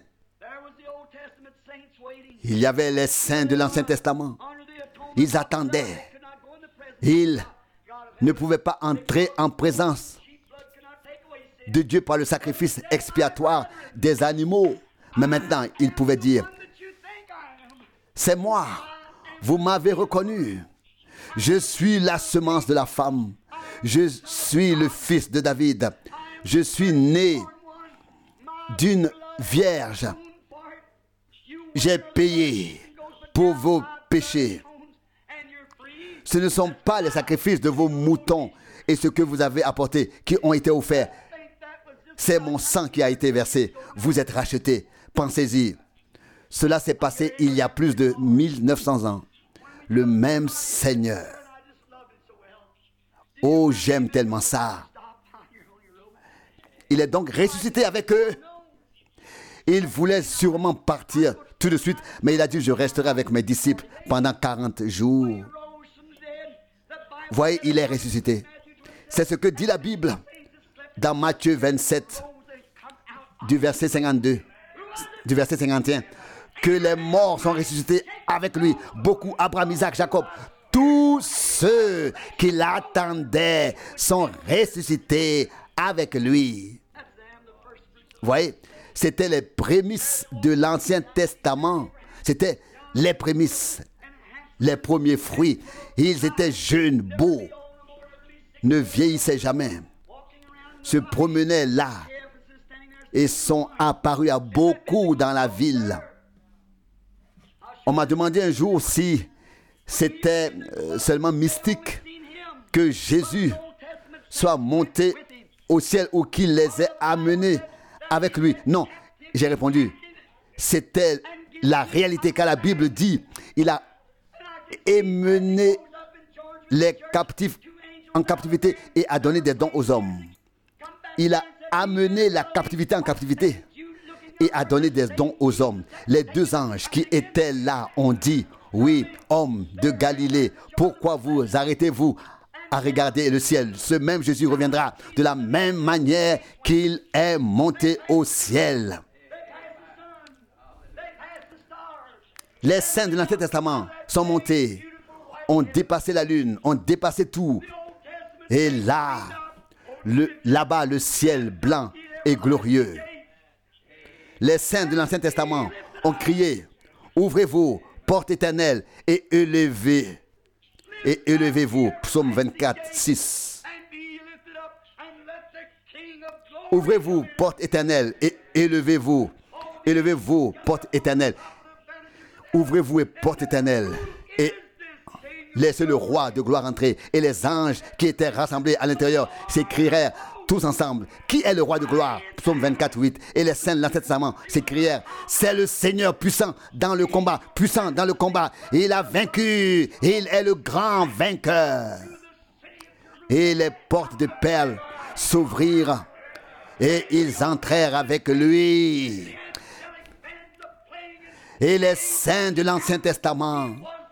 Il y avait les saints de l'Ancien Testament. Ils attendaient. Ils ne pouvaient pas entrer en présence de Dieu par le sacrifice expiatoire des animaux. Mais maintenant, ils pouvaient dire, c'est moi, vous m'avez reconnu. Je suis la semence de la femme. Je suis le fils de David. Je suis né d'une vierge. J'ai payé pour vos péchés. Ce ne sont pas les sacrifices de vos moutons et ce que vous avez apporté qui ont été offerts. C'est mon sang qui a été versé. Vous êtes rachetés. Pensez-y. Cela s'est passé il y a plus de mille neuf cents ans. Le même Seigneur. Oh, j'aime tellement ça. Il est donc ressuscité avec eux. Il voulait sûrement partir tout de suite, mais il a dit, je resterai avec mes disciples pendant quarante jours. Voyez, il est ressuscité. C'est ce que dit la Bible dans Matthieu vingt-sept, du verset cinquante-deux, du verset cinquante et un, que les morts sont ressuscités avec lui. Beaucoup, Abraham, Isaac, Jacob, tous ceux qui l'attendaient sont ressuscités avec lui. Vous voyez, c'était les prémices de l'Ancien Testament. C'était les prémices, les premiers fruits. Ils étaient jeunes, beaux, ne vieillissaient jamais, se promenaient là et sont apparus à beaucoup dans la ville. On m'a demandé un jour si c'était seulement mystique que Jésus soit monté au ciel ou qu'il les ait amenés avec lui. Non, j'ai répondu, c'était la réalité, car la Bible dit, il a emmené les captifs en captivité et a donné des dons aux hommes. Il a amené la captivité en captivité et a donné des dons aux hommes. Les deux anges qui étaient là ont dit, oui, hommes de Galilée, pourquoi vous arrêtez-vous à regarder le ciel? Ce même Jésus reviendra de la même manière qu'il est monté au ciel. Les saints de l'Ancien Testament sont montés, ont dépassé la lune, ont dépassé tout. Et là, le, là-bas, le ciel blanc et glorieux. Les saints de l'Ancien Testament ont crié, ouvrez-vous, porte éternelle, et élevez, et élevez-vous. Psaume vingt-quatre, six. Ouvrez-vous, porte éternelle, et élevez-vous. Élevez-vous, porte éternelle. Ouvrez-vous et porte éternelle, et laissez le roi de gloire entrer. Et les anges qui étaient rassemblés à l'intérieur s'écrièrent tous ensemble, qui est le roi de gloire? Psaume vingt-quatre, huit. Et les saints de l'Ancien Testament s'écrièrent, c'est le Seigneur puissant dans le combat, puissant dans le combat. Il a vaincu, il est le grand vainqueur. Et les portes de perles s'ouvrirent et ils entrèrent avec lui. Et les saints de l'Ancien Testament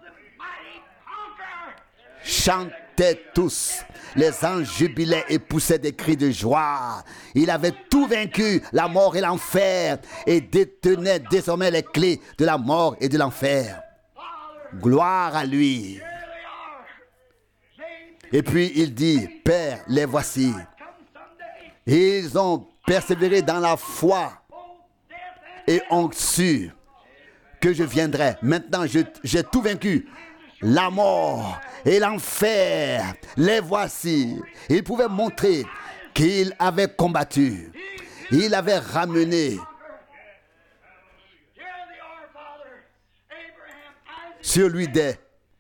chantaient tous. Les anges jubilaient et poussaient des cris de joie. Il avait tout vaincu, la mort et l'enfer, et détenait désormais les clés de la mort et de l'enfer. Gloire à lui. Et puis il dit, Père, les voici. Ils ont persévéré dans la foi et ont su que je viendrai. Maintenant, je, j'ai tout vaincu. La mort et l'enfer, les voici. Il pouvait montrer qu'il avait combattu. Il avait ramené sur lui des,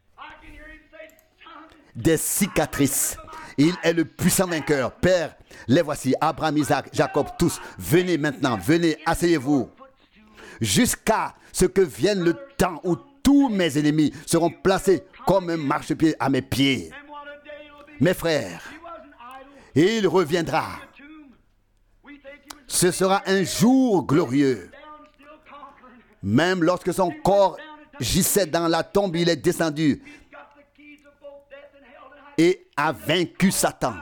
des cicatrices. Il est le puissant vainqueur. Père, les voici. Abraham, Isaac, Jacob, tous. Venez maintenant, venez, asseyez-vous. Jusqu'à ce que vienne le temps où tous mes ennemis seront placés comme un marchepied à mes pieds. Mes frères, il reviendra. Ce sera un jour glorieux. Même lorsque son corps gisait dans la tombe, il est descendu et a vaincu Satan.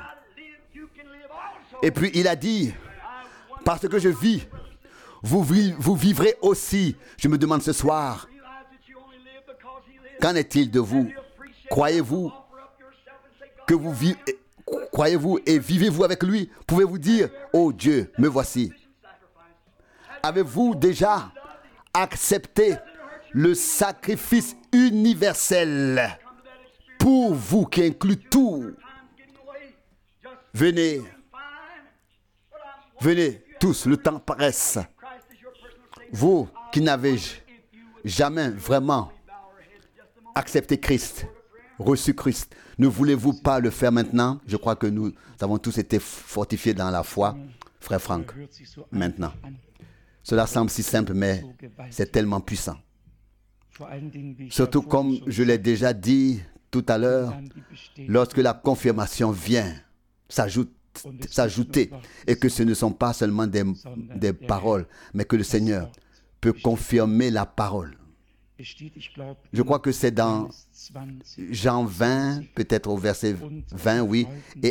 Et puis il a dit, parce que je vis, vous, vous vivrez aussi. Je me demande ce soir, qu'en est-il de vous? Croyez-vous que vous vivez, croyez-vous et vivez-vous avec lui? Pouvez-vous dire, oh Dieu, me voici? Avez-vous déjà accepté le sacrifice universel pour vous qui inclut tout? Venez, venez tous, le temps presse. Vous qui n'avez jamais vraiment accepté Christ, reçu Christ, ne voulez-vous pas le faire maintenant? Je crois que nous avons tous été fortifiés dans la foi, frère Franck. Maintenant, cela semble si simple, mais c'est tellement puissant. Surtout comme je l'ai déjà dit tout à l'heure, lorsque la confirmation vient, s'ajoute s'ajouter et que ce ne sont pas seulement des, des paroles, mais que le Seigneur peut confirmer la parole. Je crois que c'est dans Jean vingt, peut-être au verset vingt, oui, et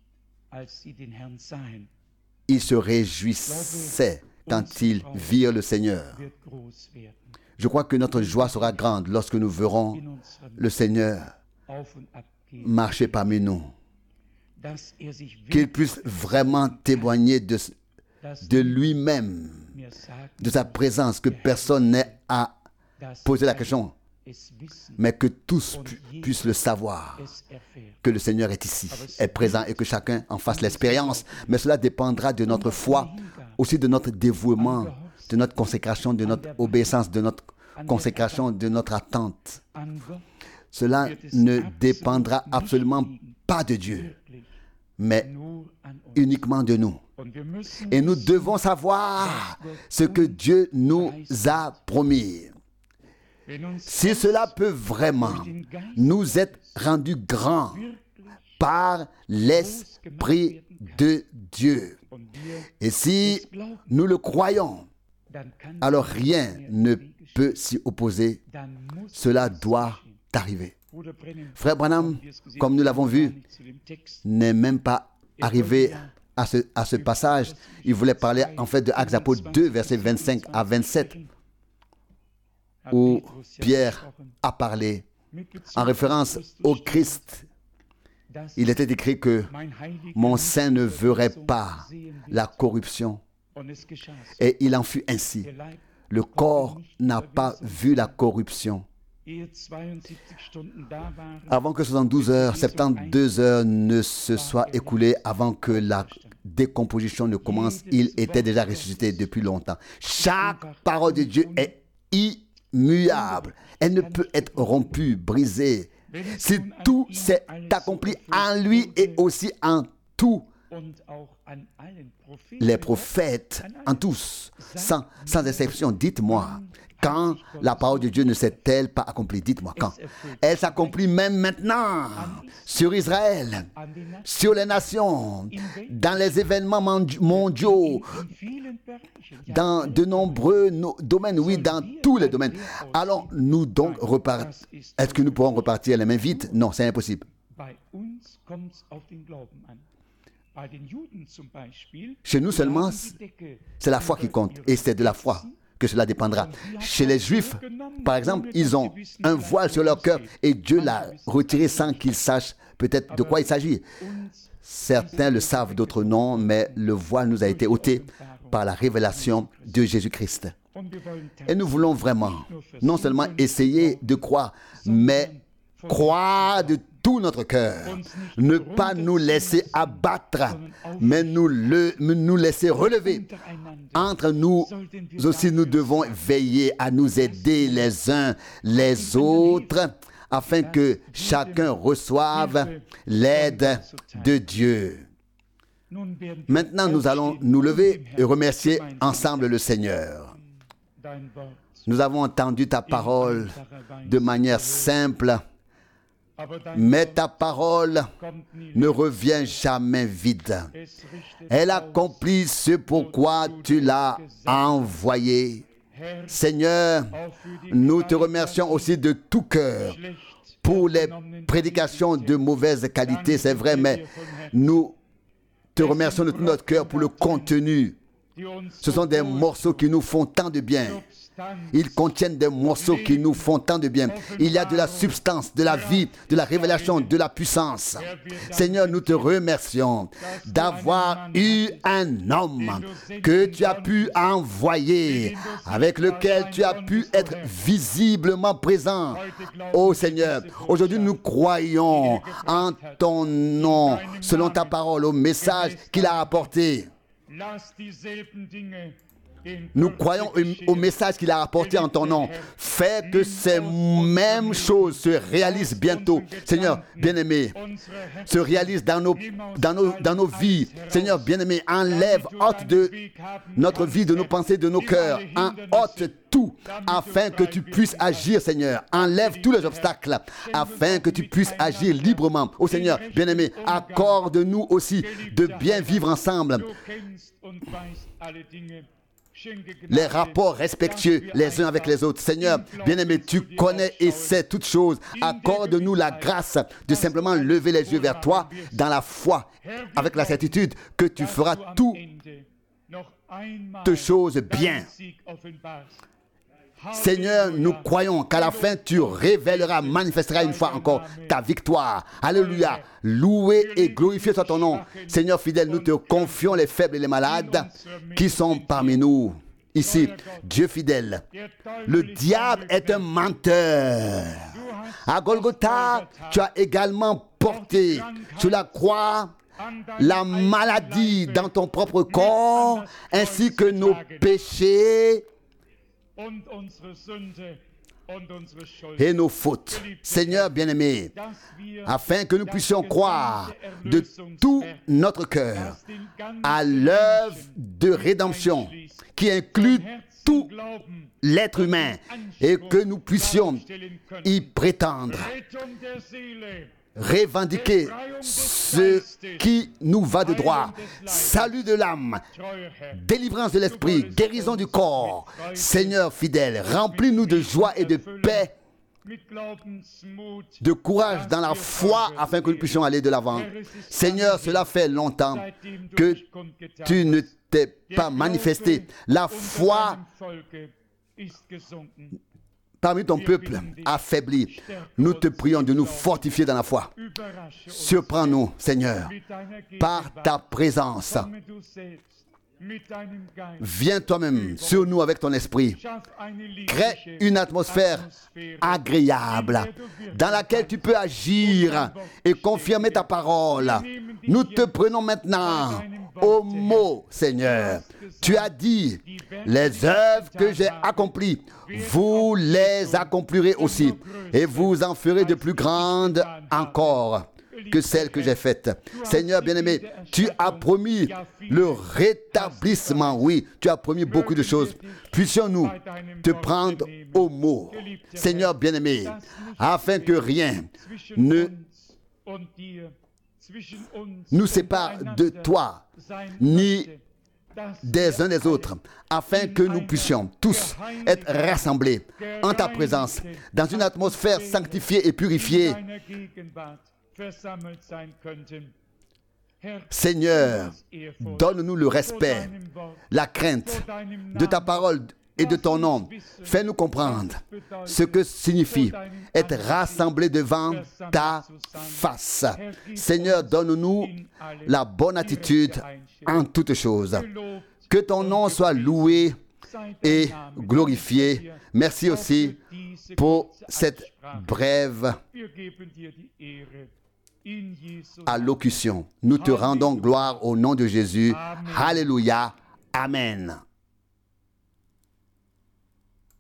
ils se réjouissaient quand ils virent le Seigneur. Je crois que notre joie sera grande lorsque nous verrons le Seigneur marcher parmi nous. Qu'il puisse vraiment témoigner de, de lui-même, de sa présence, que personne n'ait à poser la question, mais que tous pu, puissent le savoir, que le Seigneur est ici, est présent et que chacun en fasse l'expérience. Mais cela dépendra de notre foi, aussi de notre dévouement, de notre consécration, de notre obéissance, de notre consécration, de notre attente. Cela ne dépendra absolument pas de Dieu, mais uniquement de nous. Et nous devons savoir ce que Dieu nous a promis. Si cela peut vraiment nous être rendu grands par l'Esprit de Dieu, et si nous le croyons, alors rien ne peut s'y opposer. Cela doit arriver. Frère Branham, comme nous l'avons vu, n'est même pas arrivé à ce, à ce passage. Il voulait parler en fait de Actes apôtres deux, versets vingt-cinq à vingt-sept, où Pierre a parlé en référence au Christ. Il était écrit que mon sein ne verrait pas la corruption. Et il en fut ainsi. Le corps n'a pas vu la corruption. Avant que soixante-douze heures, soixante-douze heures ne se soient écoulées, avant que la décomposition ne commence, il était déjà ressuscité depuis longtemps. Chaque parole de Dieu est immuable. Elle ne peut être rompue, brisée. Si tout s'est accompli en lui et aussi en tous les prophètes, en tous, sans, sans exception, dites-moi, quand la parole de Dieu ne s'est-elle pas accomplie? Dites-moi quand. Elle s'accomplit même maintenant sur Israël, sur les nations, dans les événements mondiaux, dans de nombreux domaines, oui, dans tous les domaines. Allons-nous donc repartir? Est-ce que nous pourrons repartir les mains vides? Non, c'est impossible. Chez nous seulement, c'est la foi qui compte, et c'est de la foi que cela dépendra. Chez les Juifs, par exemple, ils ont un voile sur leur cœur et Dieu l'a retiré sans qu'ils sachent peut-être de quoi il s'agit. Certains le savent, d'autres non, mais le voile nous a été ôté par la révélation de Jésus-Christ. Et nous voulons vraiment, non seulement essayer de croire, mais croire de tout notre cœur, ne pas nous laisser abattre, mais nous, le, nous laisser relever. Entre nous aussi, nous devons veiller à nous aider les uns les autres, afin que chacun reçoive l'aide de Dieu. Maintenant, nous allons nous lever et remercier ensemble le Seigneur. Nous avons entendu ta parole de manière simple, mais ta parole ne revient jamais vide. Elle accomplit ce pourquoi tu l'as envoyée. Seigneur, nous te remercions aussi de tout cœur pour les prédications de mauvaise qualité, c'est vrai, mais nous te remercions de tout notre cœur pour le contenu. Ce sont des morceaux qui nous font tant de bien. Ils contiennent des morceaux qui nous font tant de bien. Il y a de la substance, de la vie, de la révélation, de la puissance. Seigneur, nous te remercions d'avoir eu un homme que tu as pu envoyer, avec lequel tu as pu être visiblement présent. Oh Seigneur, aujourd'hui nous croyons en ton nom, selon ta parole, au message qu'il a apporté. Nous croyons au message qu'il a apporté en ton nom. Fais que ces mêmes choses se réalisent bientôt. Seigneur bien-aimé, se réalisent dans nos, dans nos, dans nos vies. Seigneur bien-aimé, enlève, ôte de notre vie, de nos pensées, de nos cœurs. En ôte tout, afin que tu puisses agir, Seigneur. Enlève tous les obstacles, afin que tu puisses agir librement. Oh Seigneur bien-aimé, accorde-nous aussi de bien vivre ensemble. Les rapports respectueux les uns avec les autres. Seigneur, bien-aimé, tu connais et sais toutes choses. Accorde-nous la grâce de simplement lever les yeux vers toi dans la foi, avec la certitude que tu feras toutes choses bien. Seigneur, nous croyons qu'à la fin, tu révéleras, manifesteras une fois encore ta victoire. Alléluia. Loué et glorifié soit ton nom. Seigneur fidèle, nous te confions les faibles et les malades qui sont parmi nous. Ici, Dieu fidèle, le diable est un menteur. À Golgotha, tu as également porté sur la croix la maladie dans ton propre corps, ainsi que nos péchés et nos fautes. Seigneur bien-aimé, afin que nous puissions croire de tout notre cœur à l'œuvre de rédemption qui inclut tout l'être humain et que nous puissions y prétendre, revendiquer ce qui nous va de droit, salut de l'âme, délivrance de l'esprit, guérison du corps. Seigneur fidèle, remplis-nous de joie et de paix, de courage dans la foi afin que nous puissions aller de l'avant. Seigneur, cela fait longtemps que tu ne t'es pas manifesté. La foi parmi ton peuple affaibli, nous te prions de nous fortifier dans la foi. Surprends-nous, Seigneur, par ta présence. Viens toi-même sur nous avec ton esprit. Crée une atmosphère agréable dans laquelle tu peux agir et confirmer ta parole. Nous te prenons maintenant au mot, Seigneur. Tu as dit, les œuvres que j'ai accomplies, vous les accomplirez aussi, et vous en ferez de plus grandes encore que celles que j'ai faites. Seigneur bien-aimé, tu as promis le rétablissement. Oui, tu as promis beaucoup de choses. Puissions-nous te prendre au mot, Seigneur bien-aimé, afin que rien ne nous sépare de toi, ni des uns des autres, afin que nous puissions tous être rassemblés en ta présence, dans une atmosphère sanctifiée et purifiée. Seigneur, donne-nous le respect, la crainte de ta parole et de ton nom. Fais-nous comprendre ce que signifie être rassemblés devant ta face. Seigneur, donne-nous la bonne attitude en toutes choses. Que ton nom soit loué et glorifié. Merci aussi pour cette brève allocution. Nous te rendons gloire au nom de Jésus. Alléluia. Amen.